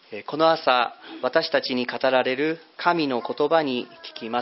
この朝、私たちに語られる神の言葉に聞きます。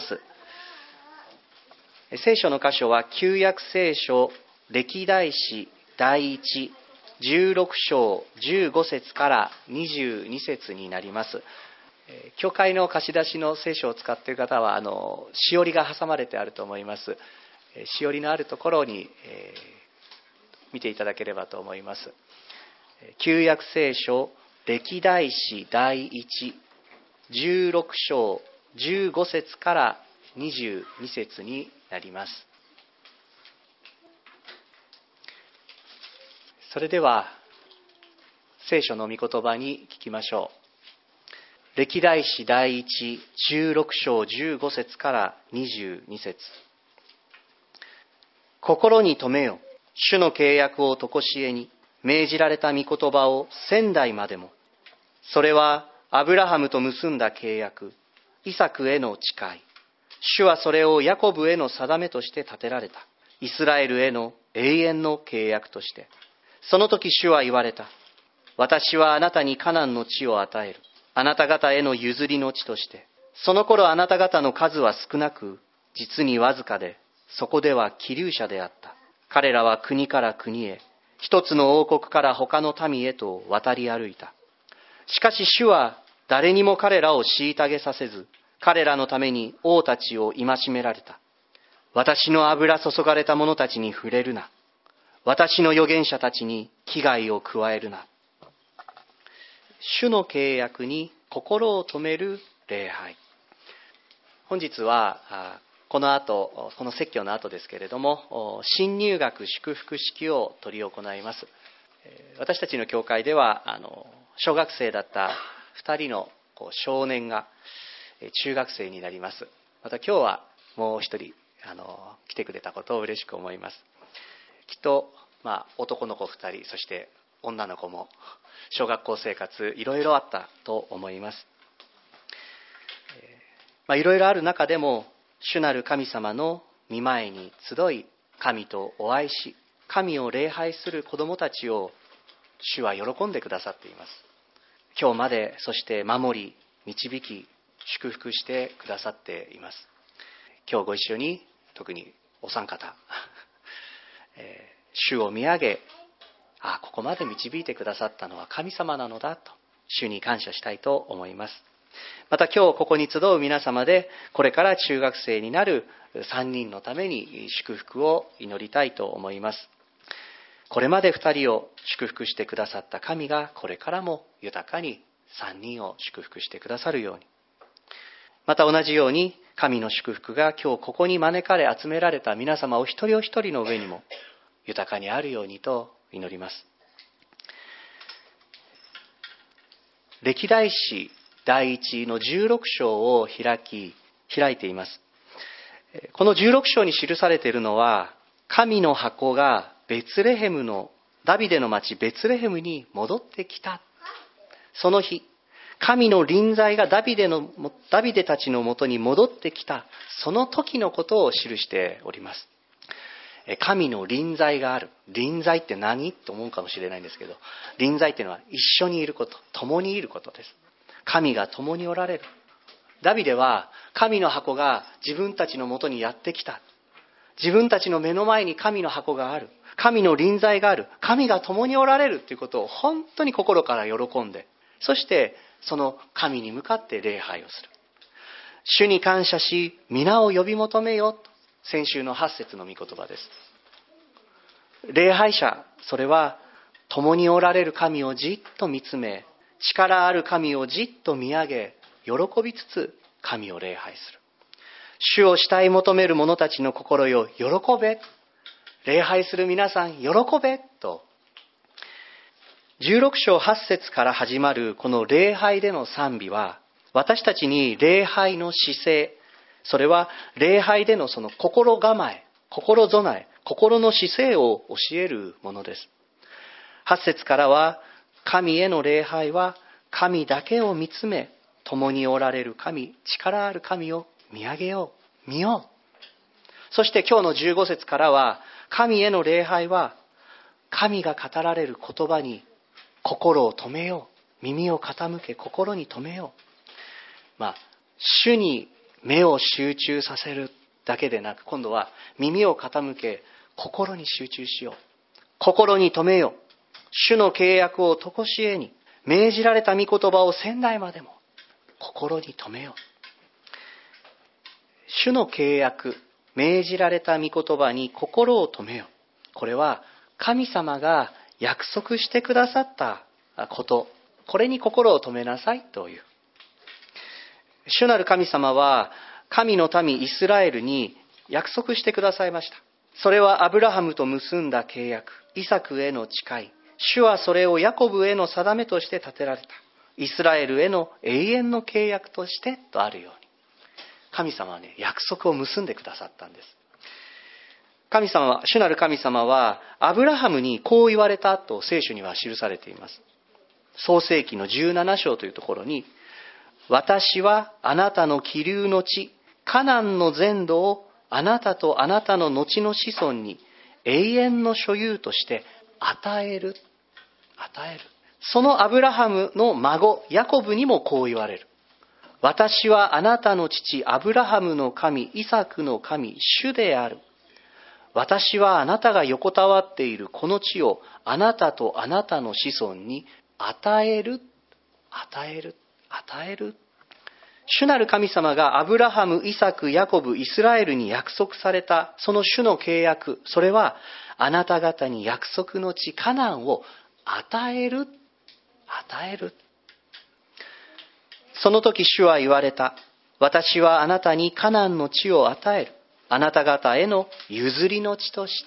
聖書の箇所は旧約聖書歴代史第1、16章15節から22節になります。教会の貸し出しの聖書を使っている方はしおりが挟まれてあると思います。しおりのあるところに、見ていただければと思います。旧約聖書歴代史第1、16章15節から22節になります。それでは聖書の御言葉に聞きましょう。歴代史第1、16章15節から22節。心に留めよ、主の契約を常しえに、命じられた御言葉を1000代までも。それはアブラハムと結んだ契約、イサクへの誓い。主はそれをヤコブへの定めとして立てられた。イスラエルへの永遠の契約として。その時主は言われた。私はあなたにカナンの地を与える。あなた方への譲りの地として。その頃あなた方の数は少なく、実にわずかで、そこでは寄留者であった。彼らは国から国へ、一つの王国から他の民へと渡り歩いた。しかし主は誰にも彼らを虐げさせず、彼らのために王たちを戒められた。私の油注がれた者たちに触れるな。私の預言者たちに危害を加えるな。主の契約に心を留める礼拝。本日はこの説教の後ですけれども、新入学祝福式を執り行います。私たちの教会では小学生だった2人の少年が中学生になります。また今日はもう一人来てくれたことを嬉しく思います。きっと男の子2人、そして女の子も小学校生活いろいろあったと思います。いろいろある中でも主なる神様の御前に集い、神とお会いし、神を礼拝する子どもたちを主は喜んでくださっています。今日まで、そして守り、導き、祝福してくださっています。今日ご一緒に、特にお三方、主を見上げ、ここまで導いてくださったのは神様なのだと、主に感謝したいと思います。また今日ここに集う皆様で、これから中学生になる3人のために祝福を祈りたいと思います。これまで2人を祝福してくださった神が、これからも豊かに3人を祝福してくださるように。また同じように、神の祝福が今日ここに招かれ集められた皆様お一人お一人の上にも豊かにあるようにと祈ります。歴代史第1の16章を開いています。この16章に記されているのは、神の箱がダビデの町ベツレヘムに戻ってきた。その日、神の臨在がダビデたちのもとに戻ってきた。その時のことを記しております。神の臨在がある。臨在って何と思うかもしれないんですけど、臨在っていうのは一緒にいること、共にいることです。神が共におられる。ダビデは神の箱が自分たちのもとにやってきた。自分たちの目の前に神の箱がある。神の臨在がある。神が共におられるということを本当に心から喜んで、そしてその神に向かって礼拝をする。主に感謝し、皆を呼び求めよと、先週の8節の御言葉です。礼拝者、それは共におられる神をじっと見つめ、力ある神をじっと見上げ、喜びつつ神を礼拝する。主を慕い求める者たちの心よ、喜べ。礼拝する皆さん、喜べと。16章8節から始まるこの礼拝での賛美は、私たちに礼拝の姿勢、それは礼拝でのその心構え、心備え、心の姿勢を教えるものです。8節からは、神への礼拝は神だけを見つめ、共におられる神、力ある神を見上げよう、見よう。そして今日の15節からは、神への礼拝は神が語られる言葉に心を留めよ耳を傾け心に留めよう。主に目を集中させるだけでなく、今度は耳を傾け心に集中しよう。心に留めよう。主の契約を常しえに、命じられた御言葉を仙台までも心に留めよう。主の契約、命じられた御言葉に心を留めよう。これは神様が約束してくださったこと、これに心を留めなさいという。主なる神様は神の民イスラエルに約束してくださいました。それはアブラハムと結んだ契約、イサクへの誓い。主はそれをヤコブへの定めとして立てられた。イスラエルへの永遠の契約としてとあるように。神様は約束を結んでくださったんです。神様は、主なる神様はアブラハムにこう言われたと聖書には記されています。創世記の17章というところに、私はあなたの起流の地、カナンの全土をあなたとあなたの後の子孫に永遠の所有として与える。そのアブラハムの孫、ヤコブにもこう言われる。私はあなたの父、アブラハムの神、イサクの神、主である。私はあなたが横たわっているこの地をあなたとあなたの子孫に与える。主なる神様がアブラハム、イサク、ヤコブ、イスラエルに約束されたその主の契約、それはあなた方に約束の地カナンを与える。その時主は言われた。私はあなたにカナンの地を与える。あなた方への譲りの地として。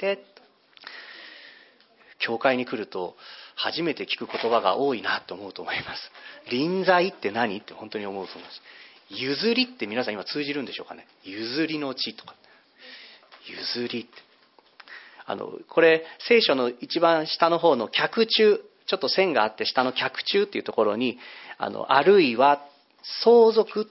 教会に来ると初めて聞く言葉が多いなと思うと思います。臨在って何って本当に思うと思います。譲りって皆さん今通じるんでしょうかね。譲りの地とか。譲りって。これ聖書の一番下の方の脚注、ちょっと線があって下の脚注っていうところに、あるいは相続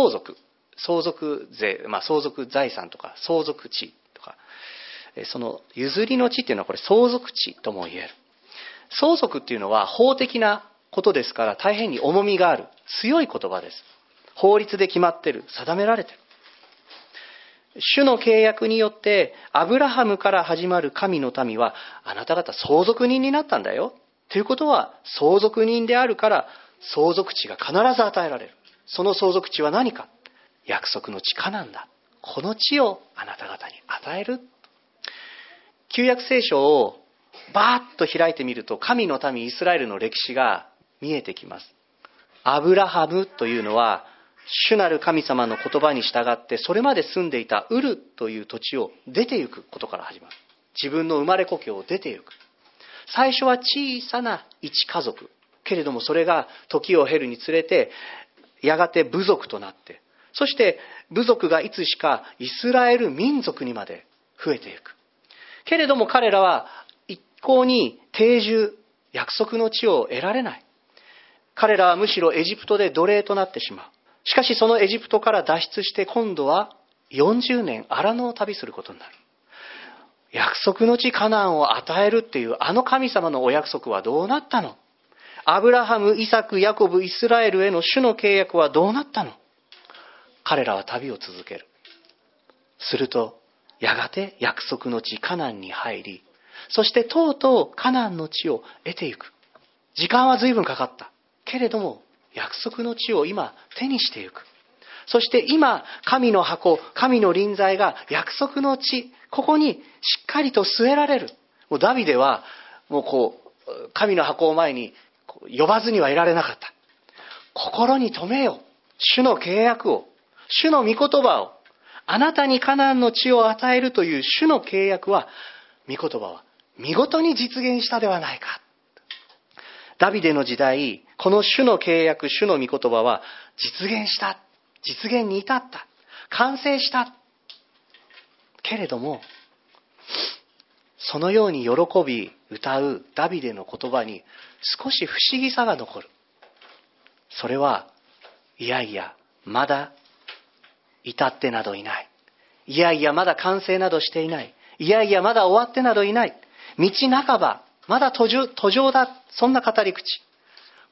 税、相続財産とか相続地とか、その譲りの地っていうのはこれ相続地とも言える。相続っていうのは法的なことですから大変に重みがある強い言葉です。法律で決まってる、定められてる。主の契約によってアブラハムから始まる神の民はあなた方相続人になったんだよ。ということは相続人であるから相続地が必ず与えられる。その相続地は何か。約束の地カナンだ。この地をあなた方に与える。旧約聖書をバーッと開いてみると神の民イスラエルの歴史が見えてきます。アブラハムというのは主なる神様の言葉に従ってそれまで住んでいたウルという土地を出て行くことから始まる。自分の生まれ故郷を出て行く。最初は小さな一家族けれども、それが時を経るにつれてやがて部族となって、そして部族がいつしかイスラエル民族にまで増えていく。けれども彼らは一向に定住、約束の地を得られない。彼らはむしろエジプトで奴隷となってしまう。しかしそのエジプトから脱出して今度は40年荒野を旅することになる。約束の地カナンを与えるっていうあの神様のお約束はどうなったの？アブラハム、イサク、ヤコブ、イスラエルへの主の契約はどうなったの？彼らは旅を続ける。するとやがて約束の地カナンに入り、そしてとうとうカナンの地を得ていく。時間は随分かかった。けれども約束の地を今手にしていく。そして今神の箱、神の臨在が約束の地、ここにしっかりと据えられる。もうダビデはもう神の箱を前に呼ばずにはいられなかった。心に留めよ。主の契約を、主の御言葉を、あなたにカナンの地を与えるという主の契約は、御言葉は見事に実現したではないか。ダビデの時代、この主の契約、主の御言葉は実現した。実現に至った。完成した。けれども、そのように喜び歌うダビデの言葉に少し不思議さが残る。それは、いやいや、まだ至ってなどいない。いやいや、まだ完成などしていない。いやいや、まだ終わってなどいない。道半ば、まだ途上だ。そんな語り口。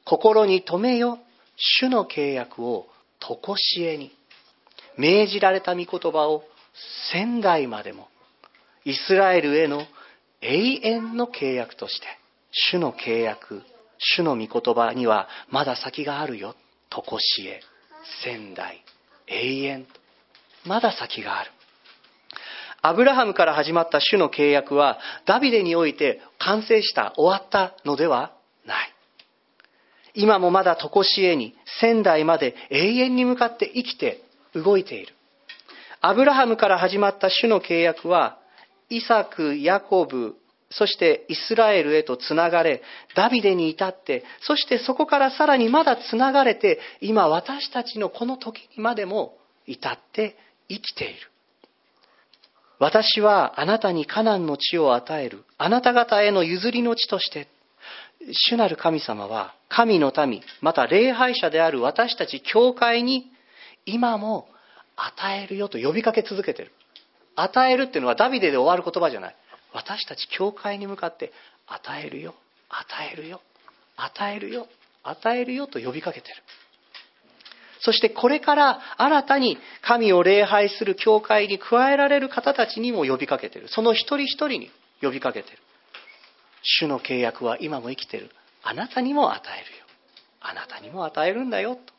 心に留めよ、主の契約をとこしえに。命じられた御言葉を千代までも、イスラエルへの永遠の契約として、主の契約、主の御言葉にはまだ先があるよ。とこしえ、千代、永遠。まだ先がある。アブラハムから始まった主の契約は、ダビデにおいて完成した、終わったのではない。今もまだとこしえに、千代まで永遠に向かって生きて動いている。アブラハムから始まった主の契約は、イサク、ヤコブ、そしてイスラエルへとつながれ、ダビデに至って、そしてそこからさらにまだつながれて、今私たちのこの時にまでも至って生きている。私はあなたにカナンの地を与える。あなた方への譲りの地として。主なる神様は神の民、また礼拝者である私たち教会に今も与えるよと呼びかけ続けている。与えるっていうのはダビデで終わる言葉じゃない。私たち教会に向かって与えるよ、与えるよ、与えるよ、与えるよと呼びかけている。そしてこれから新たに神を礼拝する教会に加えられる方たちにも呼びかけている。その一人一人に呼びかけている。主の契約は今も生きている。あなたにも与えるよ。あなたにも与えるんだよと。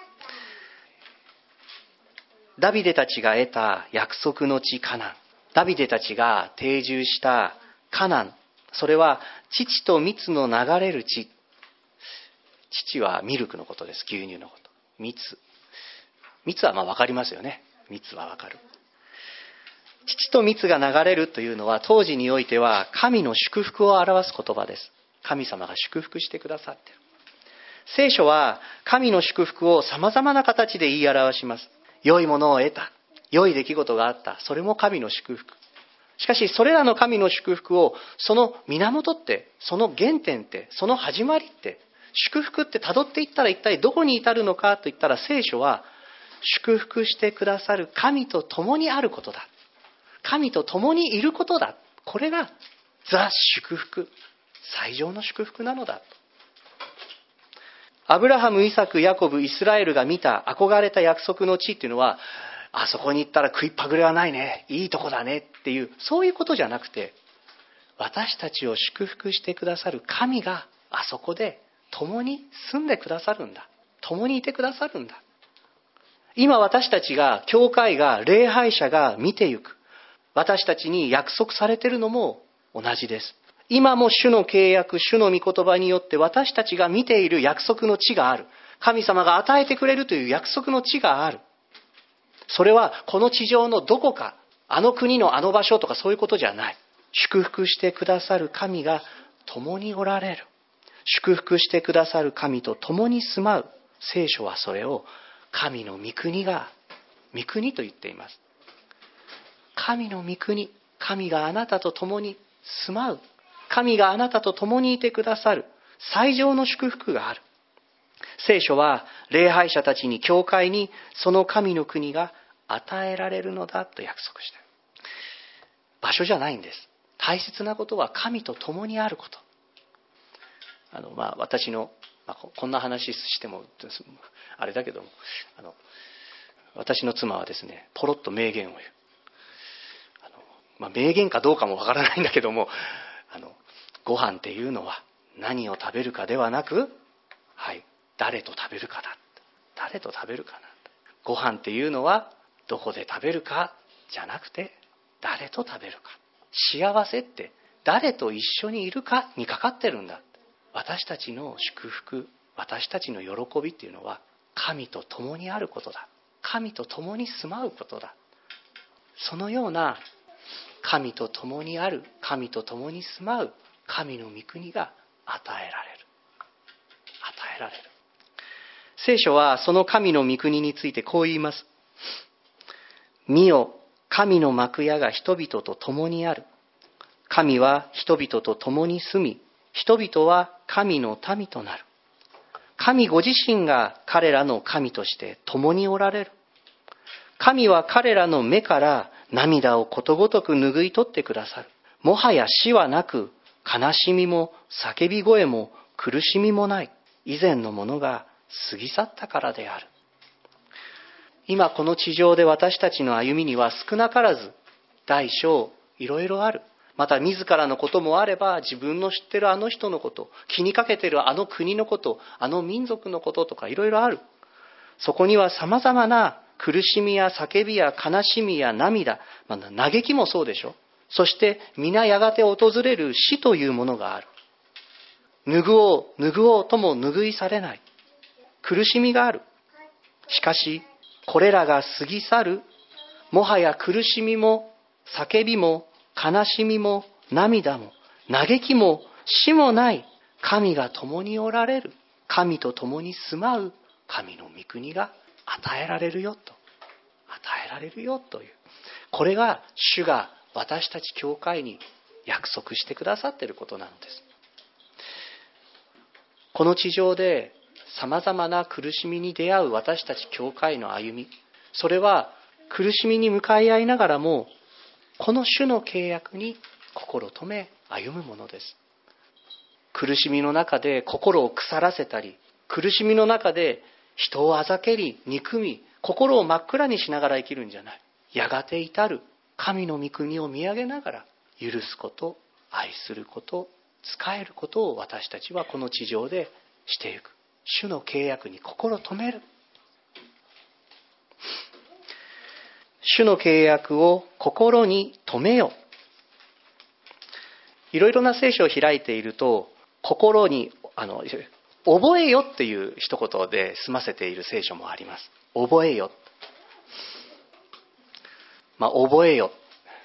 ダビデたちが得た約束の地カナン。ダビデたちが定住したカナン。それは乳と蜜の流れる地。乳はミルクのことです。牛乳のこと。蜜は分かりますよね。蜜は分かる。乳と蜜が流れるというのは当時においては神の祝福を表す言葉です。神様が祝福してくださっている。聖書は神の祝福を様々な形で言い表します。良いものを得た。良い出来事があった。それも神の祝福。しかしそれらの神の祝福をその源って、その原点って、その始まりって、祝福って辿っていったら一体どこに至るのかといったら、聖書は祝福してくださる神と共にあることだ。神と共にいることだ。これがザ・祝福、最上の祝福なのだ。アブラハム、イサク、ヤコブ、イスラエルが見た憧れた約束の地っていうのは、あそこに行ったら食いっぱぐれはないね、いいとこだねっていう、そういうことじゃなくて、私たちを祝福してくださる神があそこで共に住んでくださるんだ。共にいてくださるんだ。今私たちが、教会が、礼拝者が見てゆく、私たちに約束されているのも同じです。今も主の契約、主の御言葉によって私たちが見ている約束の地がある。神様が与えてくれるという約束の地がある。それはこの地上のどこか、あの国のあの場所とかそういうことじゃない。祝福してくださる神が共におられる。祝福してくださる神と共に住まう。聖書はそれを神の御国が、御国と言っています。神の御国、神があなたと共に住まう。神があなたと共にいてくださる最上の祝福がある。聖書は礼拝者たちに、教会にその神の国が与えられるのだと約束している。場所じゃないんです。大切なことは神と共にあること。私の、こんな話してもあれだけども、私の妻はですね、ポロッと名言を言う。名言かどうかもわからないんだけども、ご飯っていうのは何を食べるかではなく、誰と食べるかだ。誰と食べるかな。ご飯っていうのはどこで食べるかじゃなくて、誰と食べるか。幸せって誰と一緒にいるかにかかってるんだ。私たちの祝福、私たちの喜びっていうのは神と共にあることだ。神と共に住まうことだ。そのような神と共にある、神と共に住まう神の御国が与えられる。与えられる。聖書はその神の御国についてこう言います。見よ、神の幕屋が人々と共にある。神は人々と共に住み、人々は神の民となる。神ご自身が彼らの神として共におられる。神は彼らの目から涙をことごとく拭い取ってくださる。もはや死はなく、悲しみも叫び声も苦しみもない。 以前のものが過ぎ去ったからである。今この地上で私たちの歩みには少なからず大小いろいろある。また自らのこともあれば、自分の知ってるあの人のこと、気にかけてるあの国のこと、あの民族のこととかいろいろある。そこにはさまざまな苦しみや叫びや悲しみや涙、嘆きもそうでしょ。そして皆やがて訪れる死というものがある。拭おうとも拭い去れない苦しみがある。しかしこれらが過ぎ去る、もはや苦しみも叫びも悲しみも涙も嘆きも死もない神が共におられる、神と共に住まう神の御国が与えられるよという、これが主が私たち教会に約束してくださっていることなのです。この地上でさまざまな苦しみに出会う私たち教会の歩み、それは苦しみに向かい合いながらもこの主の契約に心留め歩むものです。苦しみの中で心を腐らせたり、苦しみの中で人をあざけり憎み、心を真っ暗にしながら生きるんじゃない。やがて至る神の御国を見上げながら許すこと、愛すること、仕えることを私たちはこの地上でしていく。主の契約に心留める。主の契約を心に留めよ。いろいろな聖書を開いていると、心に覚えよっていう一言で済ませている聖書もあります。覚えよ。覚えよ。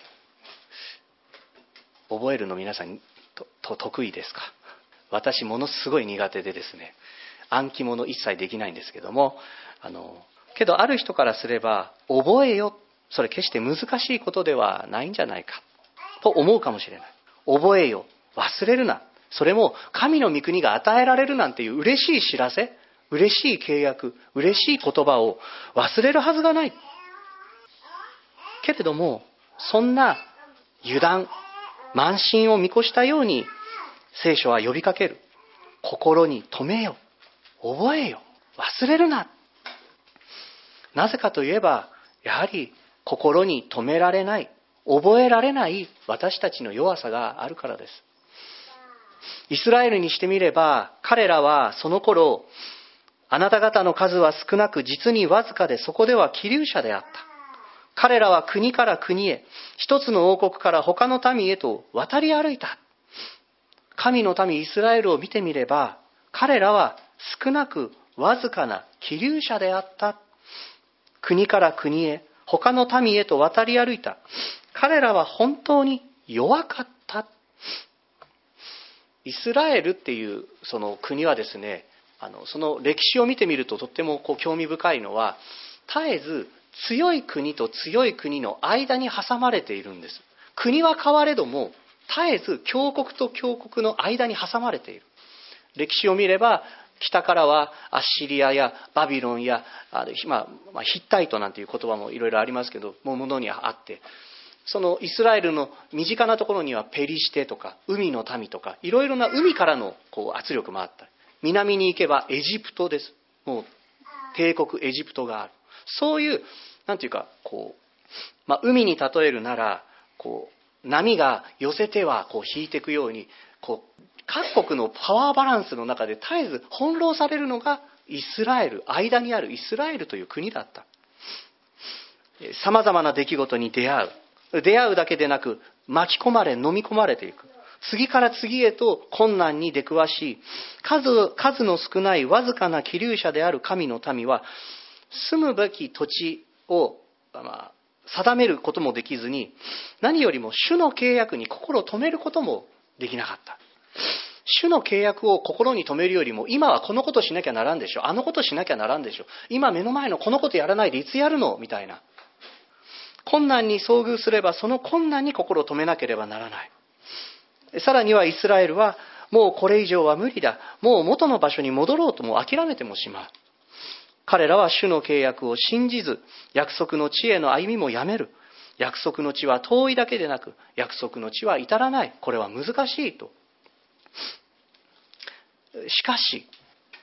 覚えるの皆さん得意ですか？私ものすごい苦手でですね、暗記物一切できないんですけども、けどある人からすれば覚えよ、それ決して難しいことではないんじゃないかと思うかもしれない。覚えよ、忘れるな、それも神の御国が与えられるなんていう嬉しい知らせ、嬉しい契約、嬉しい言葉を忘れるはずがない。けれどもそんな油断慢心を見越したように聖書は呼びかける。心に留めよ、覚えよ、忘れるな。なぜかといえば、やはり心に留められない、覚えられない私たちの弱さがあるからです。イスラエルにしてみれば、彼らはその頃、あなた方の数は少なく実にわずかで、そこでは寄留者であった。彼らは国から国へ、一つの王国から他の民へと渡り歩いた。神の民イスラエルを見てみれば、彼らは少なくわずかな寄留者であった。国から国へ、他の民へと渡り歩いた。彼らは本当に弱かった。イスラエルっていうその国はですね、その歴史を見てみるととっても興味深いのは、絶えず強い国と強い国の間に挟まれているんです。国は変われども絶えず強国と強国の間に挟まれている。歴史を見れば、北からはアッシリアやバビロンやヒッタイトなんていう言葉もいろいろありますけどものにあって、そのイスラエルの身近なところにはペリシテとか海の民とかいろいろな海からの圧力もあったり、南に行けばエジプトです。もう帝国エジプトがある。そういうなんていうか海に例えるなら波が寄せては引いていくように各国のパワーバランスの中で絶えず翻弄されるのがイスラエル、間にあるイスラエルという国だった。さまざまな出来事に出会うだけでなく巻き込まれ飲み込まれていく。次から次へと困難に出くわしい数の少ないわずかな寄留者である神の民は、住むべき土地を定めることもできずに、何よりも主の契約に心を留めることもできなかった。主の契約を心に留めるよりも、今はこのことしなきゃならんでしょ、あのことしなきゃならんでしょ、今目の前のこのことやらないでいつやるのみたいな。困難に遭遇すればその困難に心を留めなければならない。さらにはイスラエルはもうこれ以上は無理だ、もう元の場所に戻ろうとも諦めてもしまう。彼らは主の契約を信じず、約束の地への歩みもやめる。約束の地は遠いだけでなく、約束の地は至らない。これは難しいと。しかし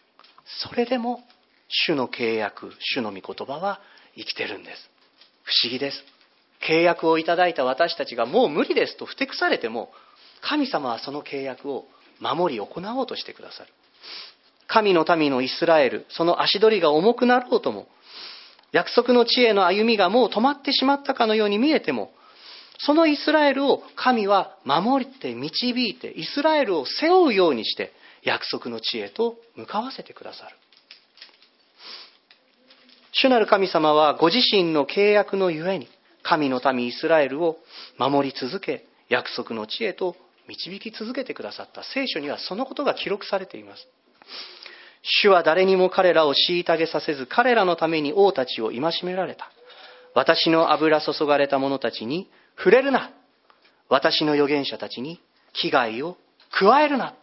それでも主の契約、主の御言葉は生きてるんです。不思議です。契約をいただいた私たちがもう無理ですとふてくされても、神様はその契約を守り行おうとしてくださる。神の民のイスラエル、その足取りが重くなろうとも、約束の地への歩みがもう止まってしまったかのように見えても、そのイスラエルを神は守って導いて、イスラエルを背負うようにして約束の地へと向かわせてくださる。主なる神様はご自身の契約のゆえに、神の民イスラエルを守り続け、約束の地へと導き続けてくださった。聖書にはそのことが記録されています。主は誰にも彼らを虐げさせず、彼らのために王たちを戒められた。私の油注がれた者たちに触れるな。私の預言者たちに危害を加えるな。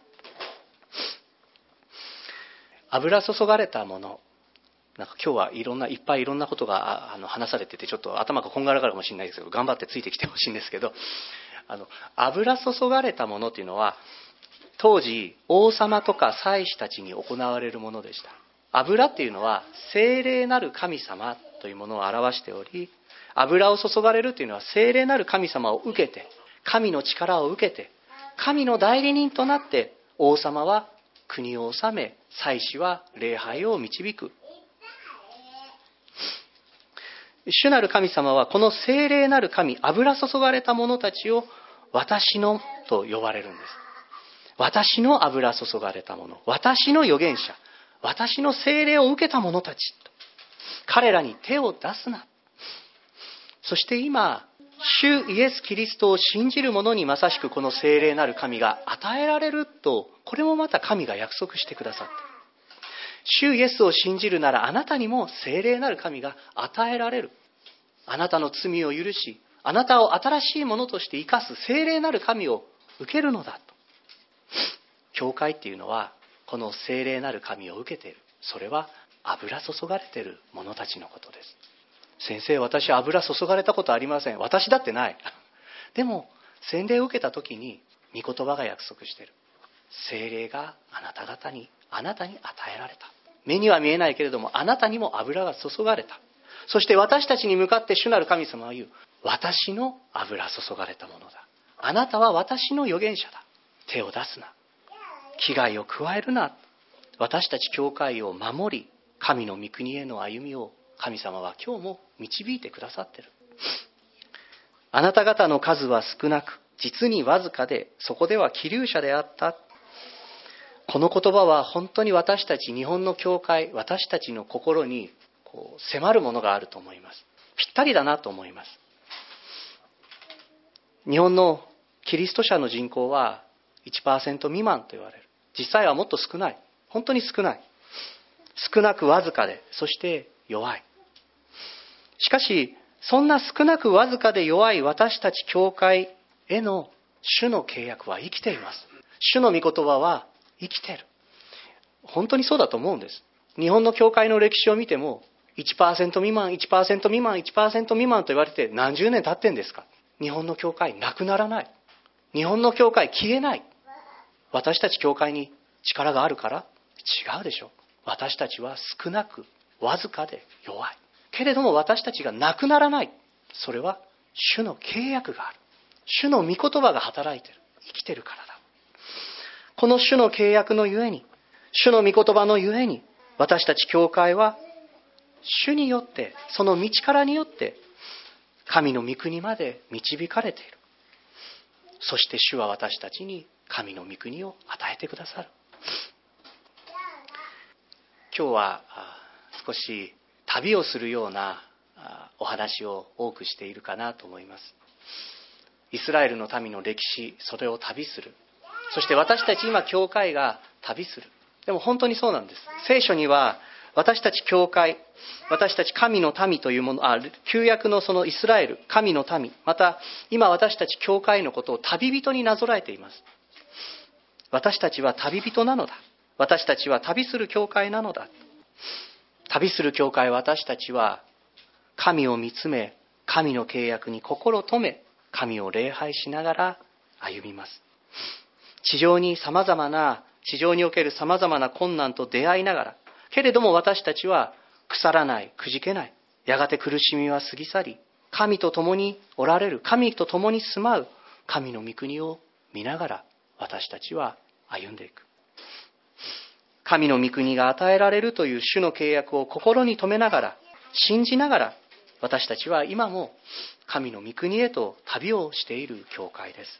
油注がれたもの、なんか今日はいっぱいいろんなことが話されてて、ちょっと頭がこんがらがるかもしれないですけど、頑張ってついてきてほしいんですけど、油注がれたものというのは、当時王様とか祭司たちに行われるものでした。油っていうのは聖霊なる神様というものを表しており、油を注がれるというのは聖霊なる神様を受けて、神の力を受けて、神の代理人となって、王様は国を治め、祭司は礼拝を導く。主なる神様はこの聖霊なる神、油注がれた者たちを私のと呼ばれるんです。私の油注がれた者、私の預言者、私の聖霊を受けた者たちと、彼らに手を出すな。そして今、主イエス・キリストを信じる者にまさしくこの聖霊なる神が与えられると、これもまた神が約束してくださって、主イエスを信じるならあなたにも聖霊なる神が与えられる。あなたの罪を許し、あなたを新しいものとして生かす聖霊なる神を受けるのだと。教会っていうのはこの聖霊なる神を受けている。それは油注がれている者たちのことです。先生、私は油注がれたことありません。私だってない。でも洗礼を受けた時に御言葉が約束している。聖霊があなたに与えられた。目には見えないけれども、あなたにも油が注がれた。そして私たちに向かって主なる神様は言う。私の油注がれたものだ。あなたは私の預言者だ。手を出すな。危害を加えるな。私たち教会を守り、神の御国への歩みを神様は今日も導いてくださっている。あなた方の数は少なく、実にわずかで、そこでは気流者であった。この言葉は本当に私たち日本の教会、私たちの心に迫るものがあると思います。ぴったりだなと思います。日本のキリスト者の人口は 1% 未満と言われる。実際はもっと少ない。本当に少ない。少なくわずかで、そして弱い。しかし、そんな少なくわずかで弱い私たち教会への主の契約は生きています。主の御言葉は生きている。本当にそうだと思うんです。日本の教会の歴史を見ても、1% 未満、1% 未満、1% 未満と言われて何十年経ってんですか。日本の教会なくならない。日本の教会消えない。私たち教会に力があるから？違うでしょ。私たちは少なくわずかで弱い。けれども私たちがなくならない。それは主の契約がある。主の御言葉が働いている。生きているからだ。この主の契約のゆえに、主の御言葉のゆえに、私たち教会は主によって、その道からによって神の御国まで導かれている。そして主は私たちに神の御国を与えてくださる。今日は少し旅をするようなお話を多くしているかなと思います。イスラエルの民の歴史、それを旅する。そして私たち今教会が旅する。でも本当にそうなんです。聖書には私たち教会、私たち神の民というもの、旧約のそのイスラエル、神の民、また今私たち教会のことを旅人になぞらえています。私たちは旅人なのだ。私たちは旅する教会なのだ。旅する教会、私たちは神を見つめ、神の契約に心を留め、神を礼拝しながら歩みます。地上における様々な困難と出会いながら、 けれども私たちは腐らない、くじけない。やがて苦しみは過ぎ去り、神と共におられる、神と共に住まう神の御国を見ながら私たちは歩んでいく。神の御国が与えられるという主の契約を心に留めながら、信じながら、私たちは今も神の御国へと旅をしている教会です。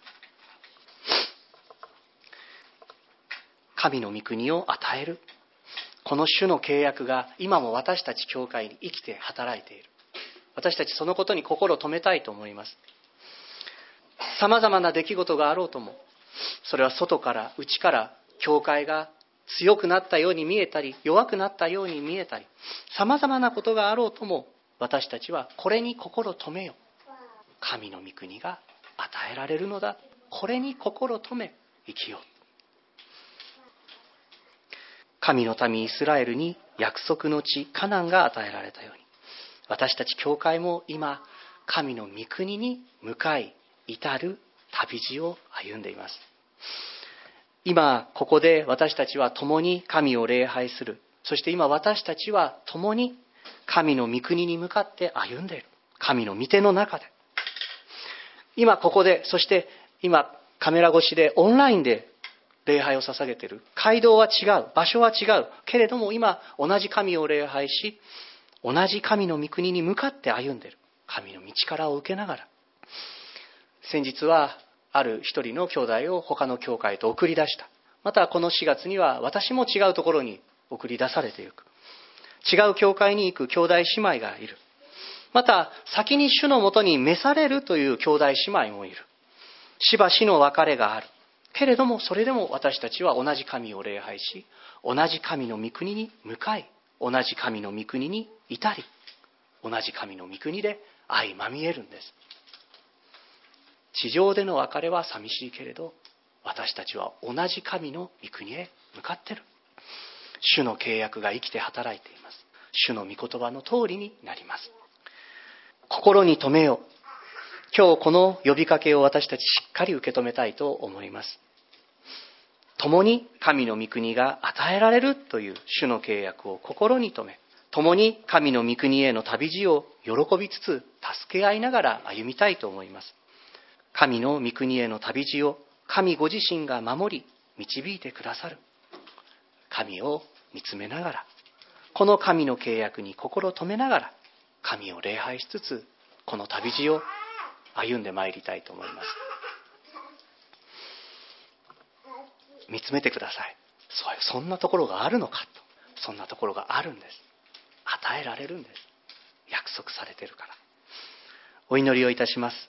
神の御国を与える。この主の契約が今も私たち教会に生きて働いている。私たちそのことに心を留めたいと思います。さまざまな出来事があろうとも、それは外から内から教会が強くなったように見えたり、弱くなったように見えたり、さまざまなことがあろうとも、私たちはこれに心を留めよ。神の御国が与えられるのだ。これに心を留め生きよう。神の民イスラエルに約束の地カナンが与えられたように、私たち教会も今神の御国に向かい至る旅路を歩んでいます。今ここで私たちは共に神を礼拝する。そして今私たちは共に神の御国に向かって歩んでいる。神の御手の中で、今ここで、そして今カメラ越しでオンラインで礼拝を捧げている。街道は違う、場所は違うけれども、今同じ神を礼拝し、同じ神の御国に向かって歩んでいる。神の道からを受けながら、先日はある一人の兄弟を他の教会と送り出した。またこの4月には私も違うところに送り出されていく。違う教会に行く兄弟姉妹がいる。また先に主のもとに召されるという兄弟姉妹もいる。しばしの別れがあるけれども、それでも私たちは同じ神を礼拝し、同じ神の御国に向かい、同じ神の御国に至り、同じ神の御国で相まみえるんです。地上での別れは寂しいけれど、私たちは同じ神の御国へ向かっている。主の契約が生きて働いています。主の御言葉の通りになります。心に留めよう。今日この呼びかけを私たちしっかり受け止めたいと思います。共に神の御国が与えられるという主の契約を心に留め、共に神の御国への旅路を喜びつつ助け合いながら歩みたいと思います。神の御国への旅路を神ご自身が守り導いてくださる。神を見つめながら、この神の契約に心を留めながら、神を礼拝しつつこの旅路を歩んでまいりたいと思います。見つめてください。そんなところがあるのかと。そんなところがあるんです。与えられるんです。約束されているから。お祈りをいたします。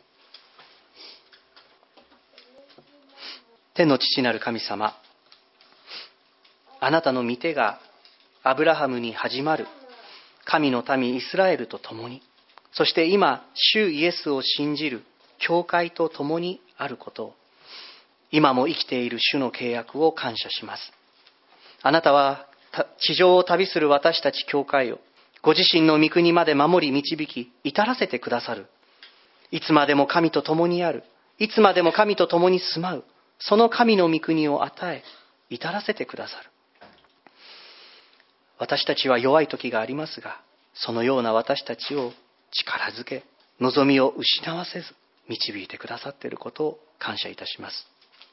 天の父なる神様、あなたの御手がアブラハムに始まる神の民イスラエルと共に、そして今主イエスを信じる教会と共にあることを、今も生きている主の契約を感謝します。あなたは地上を旅する私たち教会をご自身の御国まで守り導き至らせてくださる。いつまでも神と共にある、いつまでも神と共に住まう、その神の御国を与え至らせてくださる。私たちは弱い時がありますが、そのような私たちを力づけ、望みを失わせず導いてくださっていることを感謝いたします。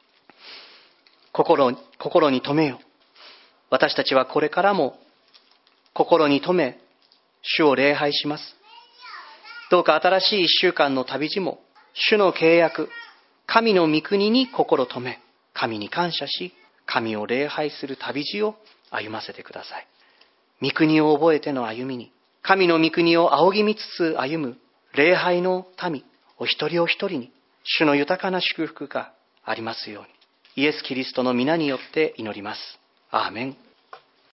心に留めよ。私たちはこれからも心に留め、主を礼拝します。どうか新しい一週間の旅路も、主の契約、神の御国に心留め、神に感謝し、神を礼拝する旅路を歩ませてください。御国を覚えての歩みに、神の御国を仰ぎ見つつ歩む礼拝の民、お一人お一人に、主の豊かな祝福がありますように。イエス・キリストの皆によって祈ります。アーメン。